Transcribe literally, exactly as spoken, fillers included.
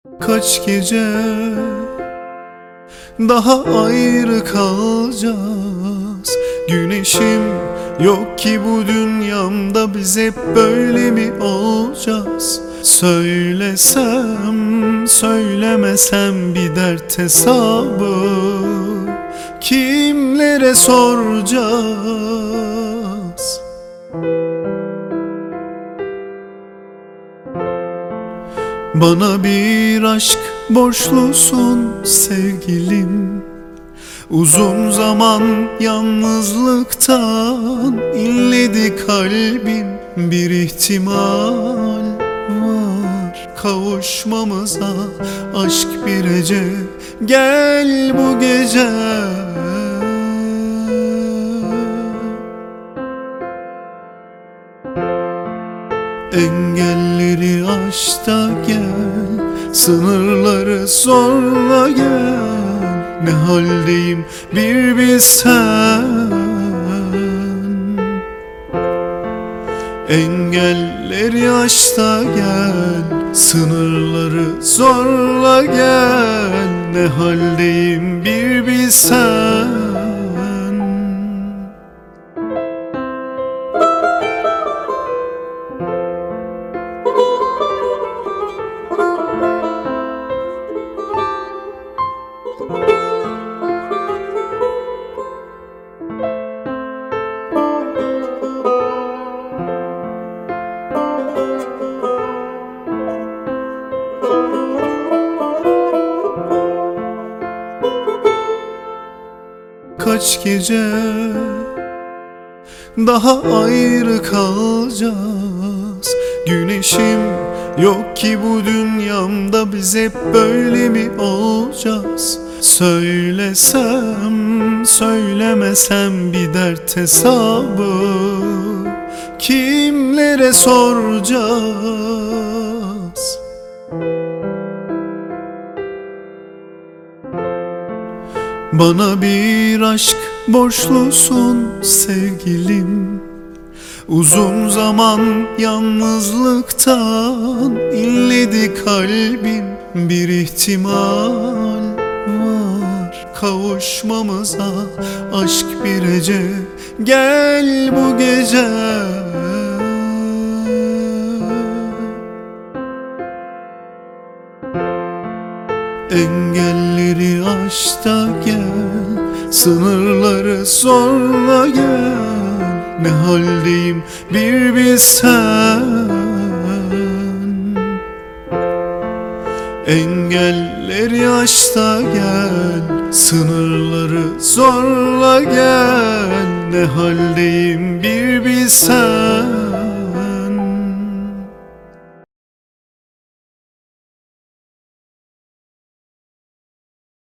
Kaç gece daha ayrı kalacağız? Güneşim yok ki bu dünyamda, biz hep böyle mi olacağız? Söylesem söylemesem bir dert hesabı kimlere soracağız? Bana bir aşk borçlusun sevgilim. Uzun zaman yalnızlıktan inledi kalbim. Bir ihtimal var kavuşmamıza, aşk bir ece, gel bu gece. Engelleri aş da gel, sınırları zorla gel. Ne haldeyim bir bilsen. Engelleri aş da gel, sınırları zorla gel. Ne haldeyim bir bilsen. Kaç gece daha ayrı kalacağız? Güneşim yok ki bu dünyamda, biz hep böyle mi olacağız? Söylesem söylemesem bir dert hesabı kimlere soracağız? Bana bir aşk borçlusun sevgilim. Uzun zaman yalnızlıktan inledi kalbim. Bir ihtimal var kavuşmamıza, aşk bir ece, gel bu gece. Engelleri aş da gel, sınırları zorla gel. Ne haldeyim bir bilsen. Engelleri aş da gel, sınırları zorla gel. Ne haldeyim bir bilsen.